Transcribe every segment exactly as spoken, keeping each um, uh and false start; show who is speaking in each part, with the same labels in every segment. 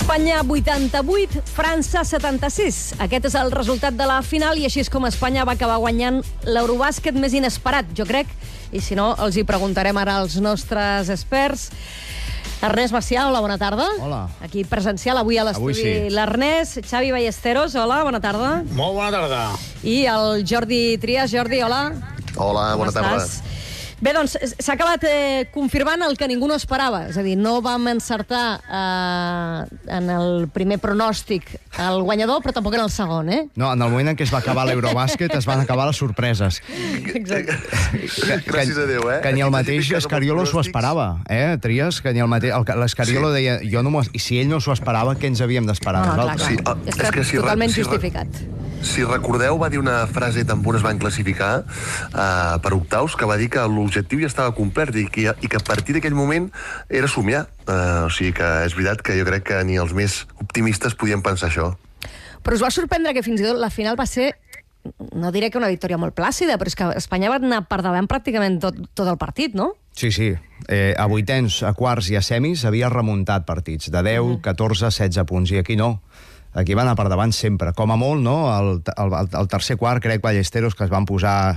Speaker 1: Espanya vuitanta-vuit, França setanta-sis. Aquest és el resultat de la final i així és com Espanya va acabar guanyant l'Eurobàsquet més inesperat, jo crec. I si no, els hi preguntarem ara als nostres experts. Ernest Macià, hola, bona tarda.
Speaker 2: Hola.
Speaker 1: Aquí presencial, avui a l'estudi
Speaker 2: sí.
Speaker 1: l'Ernest. Xavi Ballesteros, hola, bona tarda.
Speaker 3: Molt bona tarda.
Speaker 1: I el Jordi Trias. Jordi, hola.
Speaker 4: Hola, bona
Speaker 1: Com
Speaker 4: tarda.
Speaker 1: estàs? Bé, doncs, s'ha acabat eh, confirmant el que ningú no esperava. És a dir, no vam encertar eh, en el primer pronòstic el guanyador, però tampoc en el segon, eh?
Speaker 2: No, en el moment en què es va acabar l'Eurobàsquet es van acabar les sorpreses.
Speaker 1: Exacte.
Speaker 2: Que,
Speaker 4: Gràcies a Déu, eh?
Speaker 2: Que ni el
Speaker 4: Aquesta
Speaker 2: mateix
Speaker 4: típica
Speaker 2: Escariolo s'ho
Speaker 4: pronòstics.
Speaker 2: esperava, eh, Trias? Que ni el mateix... L'Escariolo
Speaker 4: Sí.
Speaker 2: deia, jo no m'ho... I si ell no s'ho esperava, què ens havíem d'esperar
Speaker 1: No, no, clar,
Speaker 2: nosaltres?
Speaker 1: clar.
Speaker 4: Sí, ah,
Speaker 1: Està
Speaker 4: és que si re-
Speaker 1: totalment
Speaker 4: si re-
Speaker 1: justificat.
Speaker 4: Si recordeu, va dir una frase tan on es van classificar uh, per octaus, que va dir que l'objectiu ja estava complert i que, i que a partir d'aquell moment era somiar. Uh, o sigui que és veritat que jo crec que ni els més optimistes podien pensar això.
Speaker 1: Però us va sorprendre que fins i tot la final va ser, no diré que una victòria molt plàcida, però és que Espanya va anar per davant pràcticament tot, tot el partit, no?
Speaker 2: Sí, sí. Eh, a vuitens, a quarts i a semis havia remuntat partits de deu, catorze, setze punts, i aquí no. Aquí va anar per davant sempre. Com a molt, no? El, el, el tercer quart, crec, Ballesteros, que es van posar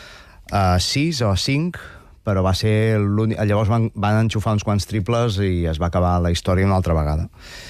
Speaker 2: a sis o a cinc, però va ser l'únic... Llavors van, van enxufar uns quants triples i es va acabar la història una altra vegada.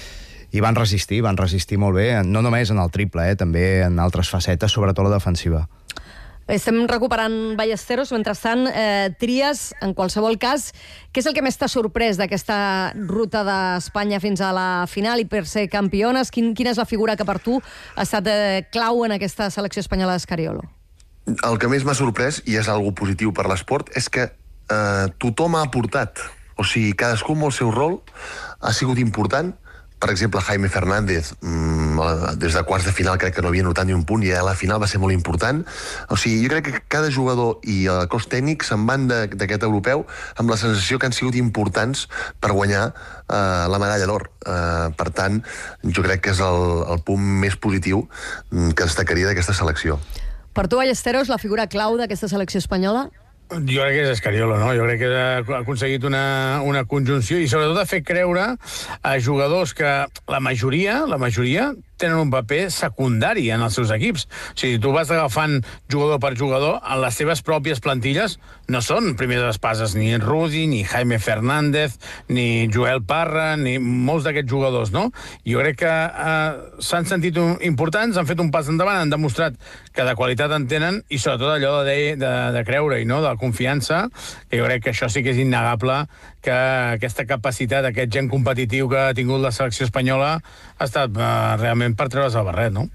Speaker 2: I van resistir, van resistir molt bé, no només en el triple, eh, també en altres facetes, sobretot la defensiva.
Speaker 1: Estem recuperant Ballesteros. Mentrestant, eh, Trias, en qualsevol cas, què és el que més t'ha sorprès d'aquesta ruta d'Espanya fins a la final i per ser campiones? Quin, quina és la figura que per tu ha estat eh, clau en aquesta selecció espanyola d'Escariolo?
Speaker 4: El que més m'ha sorprès, i és algo positiu per l'esport, és que eh, tothom ha aportat. O sigui, cadascú amb el seu rol ha sigut important. Per exemple, Jaime Fernández, mmm, des de quarts de final crec que no havia notat ni un punt i a la final va ser molt important. O sigui, jo crec que cada jugador i el cos tècnic se'n van d'aquest europeu amb la sensació que han sigut importants per guanyar eh, la medalla d'or. Eh, per tant, jo crec que és el, el punt més positiu que destacaria d'aquesta selecció.
Speaker 1: Per tu, Ballesteros, la figura clau d'aquesta selecció espanyola?
Speaker 3: Jo crec que és Escariolo, no? Jo crec que ha aconseguit una, una conjunció i sobretot ha fet creure a jugadors que la majoria, la majoria tenen un paper secundari en els seus equips. O sigui, tu vas agafant jugador per jugador, en les seves pròpies plantilles no són primeres espases, ni Rudi, ni Jaime Fernández, ni Joel Parra, ni molts d'aquests jugadors, no? Jo crec que eh, s'han sentit un, importants, han fet un pas endavant, han demostrat que de qualitat en tenen i sobretot allò de, de, de creure-hi, no? De la confiança, que jo crec que això sí que és innegable, que aquesta capacitat, aquest gen competitiu que ha tingut la selecció espanyola ha estat eh, realment per treure's el barret, no?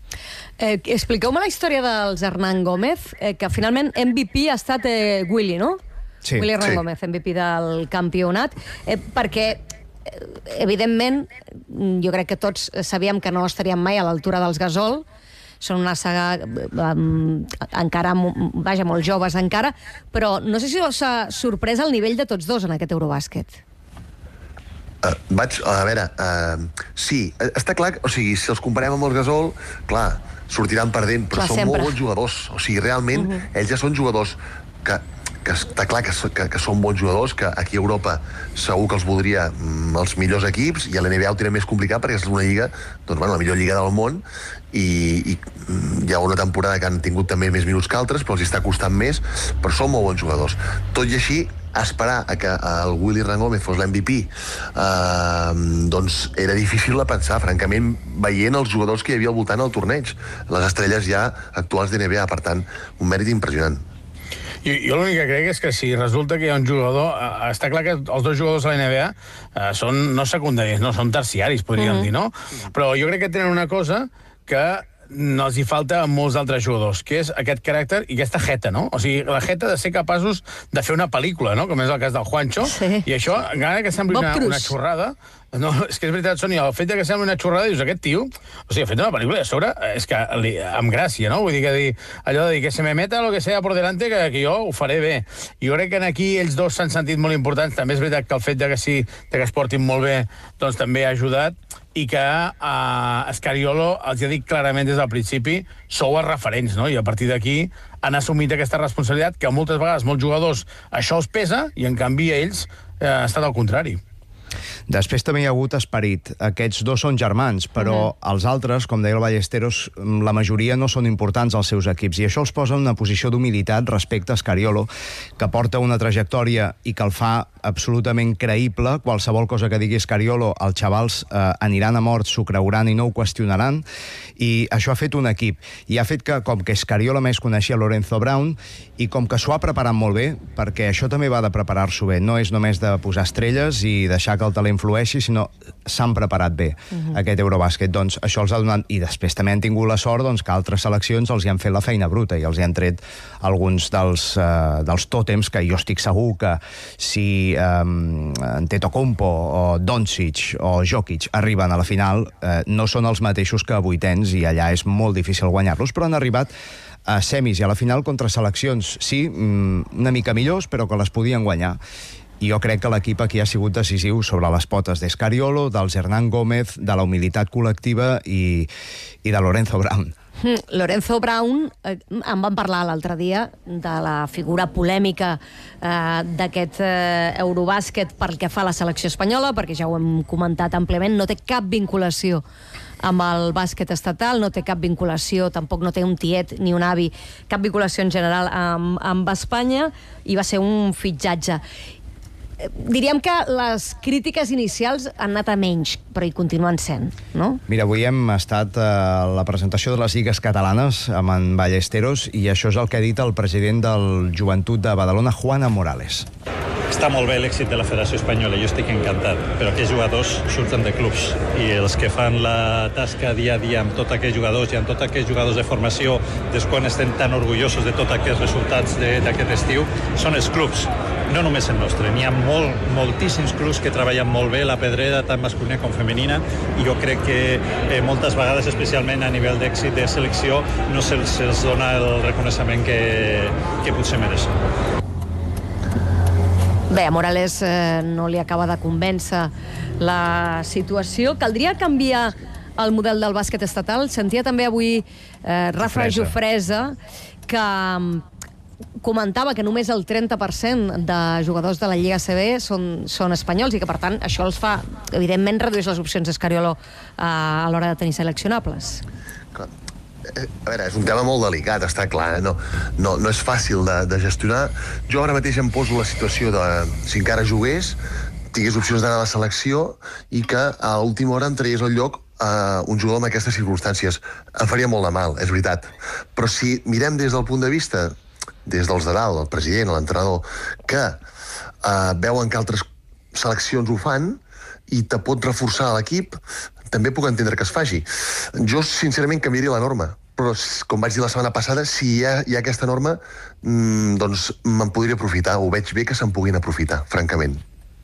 Speaker 1: Eh, expliqueu-me la història dels Hernán Gómez, eh, que finalment M V P ha estat eh, Willy, no?
Speaker 2: Sí.
Speaker 1: Willy Hernán
Speaker 4: Sí.
Speaker 1: Gómez, M V P del campionat, eh, perquè eh, evidentment jo crec que tots sabíem que no estaríem mai a l'altura dels Gasol. Són una saga um, encara, vaja, molt joves encara, però no sé si us ha sorprès el nivell de tots dos en aquest Eurobàsquet.
Speaker 4: Uh, vaig, a veure, uh, sí, està clar, o sigui, si els comparem amb els Gasol, clar, sortiran perdent, però
Speaker 1: Clar,
Speaker 4: són
Speaker 1: sempre.
Speaker 4: molt bons jugadors. O sigui, realment, uh -huh. ells ja són jugadors que, que està clar que, que, que són bons jugadors, que aquí a Europa segur que els voldria mm, els millors equips, i a l'N B A ho tenen més complicat perquè és una lliga, doncs, bueno, la millor lliga del món, i, i hi ha una temporada que han tingut també més minuts que altres, però els està costant més, però són molt bons jugadors. Tot i així, esperar a que el Willy Hernán Gómez fos l'M V P eh, doncs era difícil de pensar, francament, veient els jugadors que hi havia al voltant del torneig, les estrelles ja actuals de N B A, per tant, un mèrit impressionant.
Speaker 3: Jo, jo l'únic que crec és que si resulta que hi ha un jugador... Eh, està clar que els dos jugadors de la N B A eh, són no secundaris, no, són terciaris, podríem mm. dir, no? Però jo crec que tenen una cosa que no els hi falta a molts altres jugadors, que és aquest caràcter i aquesta jeta, no? O sigui, la jeta de ser capaços de fer una pel·lícula, no? Com és el cas del Juancho.
Speaker 1: Sí.
Speaker 3: I això, encara que sembli una, una xorrada, no, és que és veritat, Sònia, el fet de que sembli una xorrada, dius, aquest tio, o sigui, ha fet una pel·lícula, i a sobre, és que li, amb gràcia, no? Vull dir que dir, allò de dir que se me meta lo que sea por delante, que, que jo ho faré bé. Jo crec que aquí ells dos s'han sentit molt importants. També és veritat que el fet de que sí, de que es portin molt bé, doncs també ha ajudat, i que a uh, Escariolo els ha dit clarament des del principi sou els referents, no? I a partir d'aquí han assumit aquesta responsabilitat que moltes vegades molts jugadors això els pesa i en canvi a ells eh, ha estat al contrari.
Speaker 2: Després també hi ha hagut esperit. Aquests dos són germans, però uh-huh. els altres, com deia el Ballesteros, la majoria no són importants als seus equips, i això els posa en una posició d'humilitat respecte a Scariolo, que porta una trajectòria i que el fa absolutament creïble. Qualsevol cosa que digui Scariolo, els xavals eh, aniran a mort, s'ho creuran i no ho qüestionaran, i això ha fet un equip. I ha fet que, com que Scariolo més coneixia Lorenzo Brown, i com que s'ho ha preparat molt bé, perquè això també va de preparar-s'ho bé, no és només de posar estrelles i deixar que el talent flueixi, sinó s'han preparat bé uh-huh. aquest Eurobàsquet. Doncs això els ha donat, i després també han tingut la sort doncs, que altres seleccions els hi han fet la feina bruta i els hi han tret alguns dels, uh, dels tòtems que jo estic segur que si um, Antetokounmpo o Doncic o Jokic arriben a la final, uh, no són els mateixos que vuitens, i allà és molt difícil guanyar-los, però han arribat a semis i a la final contra seleccions, sí, una mica millors, però que les podien guanyar. I jo crec que l'equip aquí ha sigut decisiu sobre les potes de Scariolo, dels Hernán Gómez, de la humilitat col·lectiva i, i de Lorenzo Brown.
Speaker 1: Mm, Lorenzo Brown, eh, en vam parlar l'altre dia de la figura polèmica eh, d'aquest eh, Eurobàsquet pel que fa a la selecció espanyola, perquè ja ho hem comentat àmpliament, no té cap vinculació amb el bàsquet estatal, no té cap vinculació, tampoc no té un tiet ni un avi, cap vinculació en general amb, amb Espanya, i va ser un fitxatge. Diríem que les crítiques inicials han anat a menys, però hi continuen sent, no?
Speaker 2: Mira, avui hem estat a la presentació de les lligues catalanes amb en Ballesteros, i això és el que ha dit el president del Joventut de Badalona, Juan Morales.
Speaker 5: Està molt bé l'èxit de la Federació Espanyola, jo estic encantat, però aquests jugadors surten de clubs, i els que fan la tasca dia a dia amb tots aquests jugadors i amb tots aquests jugadors de formació, des quan estem tan orgullosos de tots aquests resultats d'aquest estiu, són els clubs, no només el nostre. N'hi ha molt, moltíssims clubs que treballen molt bé la pedrera, tant masculina com femenina, i jo crec que eh, moltes vegades, especialment a nivell d'èxit de selecció, no se'ls, se'ls dona el reconeixement que, que potser mereixen.
Speaker 1: Bé, a Morales eh, no li acaba de convèncer la situació. Caldria canviar el model del bàsquet estatal. Sentia també avui eh, Rafa Jofresa, que comentava que només el trenta per cent de jugadors de la Lliga A C B són, són espanyols, i que, per tant, això els fa, evidentment, redueix les opcions d'Escariolo a, a l'hora de tenir seleccionables.
Speaker 4: Clar. A veure, és un tema molt delicat, està clar, eh? no, no, no és fàcil de, de gestionar. Jo ara mateix em poso la situació de, si encara jugués, tingués opcions d'anar a la selecció i que a l'última hora em traies al lloc uh, un jugador amb aquestes circumstàncies. Em faria molt de mal, és veritat. Però si mirem des del punt de vista, des dels de dalt, el president, l'entrenador, que uh, veuen que altres seleccions ho fan i te pot reforçar l'equip, també puc entendre que es faci. Jo, sincerament, canviaria la norma, però, com vaig dir la setmana passada, si hi ha, hi ha aquesta norma, mmm, doncs me'n podria aprofitar, ho veig bé que se'n puguin aprofitar, francament.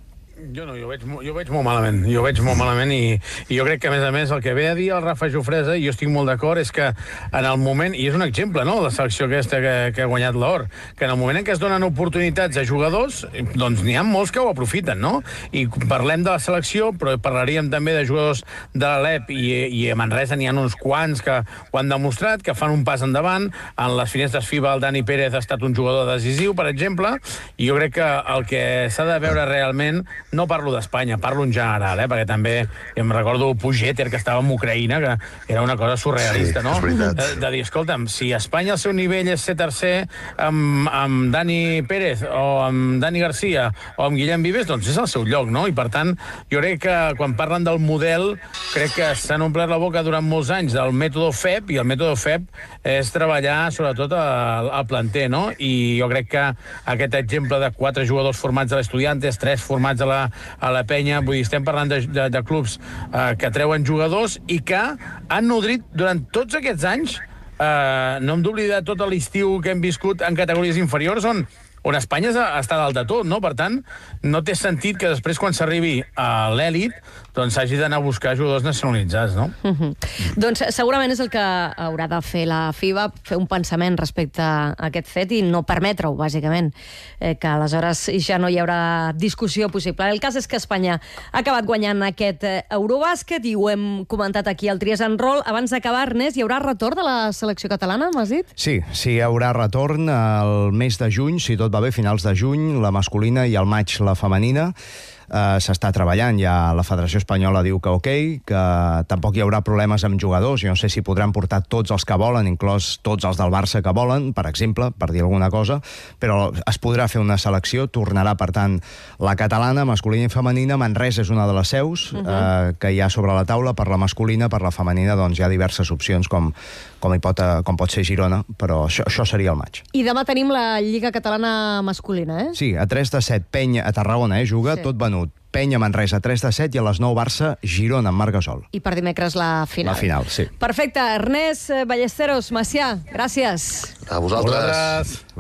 Speaker 3: Jo no, jo veig, jo veig molt malament, jo veig molt malament i, i jo crec que, a més a més, el que ve a dir el Rafa Jofresa, i jo estic molt d'acord, és que en el moment, i és un exemple, no?, la selecció aquesta que, que ha guanyat l'or, que en el moment en què es donen oportunitats a jugadors, doncs n'hi ha molts que ho aprofiten, no? I parlem de la selecció, però parlaríem també de jugadors de l'Alep, i, i a Manresa n'hi ha uns quants que ho han demostrat, que fan un pas endavant. En les finestres FIBA el Dani Pérez ha estat un jugador decisiu, per exemple, i jo crec que el que s'ha de veure realment, no parlo d'Espanya, parlo en general, eh? Perquè també em recordo Pujeter, que estava en Ucraïna, que era una cosa surrealista,
Speaker 4: sí,
Speaker 3: no?
Speaker 4: És veritat.
Speaker 3: De, de dir, escolta'm, si a Espanya el seu nivell és ser tercer amb, amb Dani Pérez o amb Dani Garcia o amb Guillem Vives, doncs és el seu lloc, no? I per tant, jo crec que quan parlen del model, crec que s'han omplert la boca durant molts anys del mètode F E P, i el mètode F E P és treballar sobretot al, al planter, no? I jo crec que aquest exemple de quatre jugadors formats a l'Estudiantes, tres formats a la a la penya, vull dir, estem parlant de, de, de clubs eh, que treuen jugadors i que han nodrit durant tots aquests anys, eh, no hem d'oblidar tot l'estiu que hem viscut en categories inferiors on, on Espanya està dalt de tot, no? Per tant, no té sentit que després, quan s'arribi a l'èlit, doncs s'hagi d'anar a buscar jugadors nacionalitzats, no?
Speaker 1: Mm-hmm. Doncs segurament és el que haurà de fer la FIBA, fer un pensament respecte a aquest fet i no permetre-ho, bàsicament, eh, que aleshores ja no hi haurà discussió possible. El cas és que Espanya ha acabat guanyant aquest eh, Eurobàsquet i ho hem comentat aquí al Tries en Roll. Abans d'acabar, Ernest, hi haurà retorn de la selecció catalana, m'has dit?
Speaker 2: Sí, sí, hi haurà retorn al mes de juny, si tot va bé, finals de juny, la masculina, i al maig la femenina. eh, s'està treballant. Ja la Federació Espanyola diu que ok, que tampoc hi haurà problemes amb jugadors. Jo no sé si podran portar tots els que volen, inclòs tots els del Barça que volen, per exemple, per dir alguna cosa, però es podrà fer una selecció. Tornarà, per tant, la catalana, masculina i femenina. Manresa és una de les seus uh-huh. eh, que hi ha sobre la taula. Per la masculina, per la femenina, doncs hi ha diverses opcions, com, com, hi pot, com pot ser Girona, però això, això seria el maig.
Speaker 1: I demà tenim la Lliga Catalana masculina, eh?
Speaker 2: Sí, a tres de set, Penya, a Tarragona, eh, juga,
Speaker 1: Sí.
Speaker 2: tot venut. Penya, Manresa, a tres de set, i a les nou Barça, Girona, amb Marc Gasol.
Speaker 1: I per dimecres la final.
Speaker 2: La final, sí.
Speaker 1: Perfecte. Ernest Ballesteros, Macià, gràcies.
Speaker 4: A vosaltres.
Speaker 3: Vosaltres.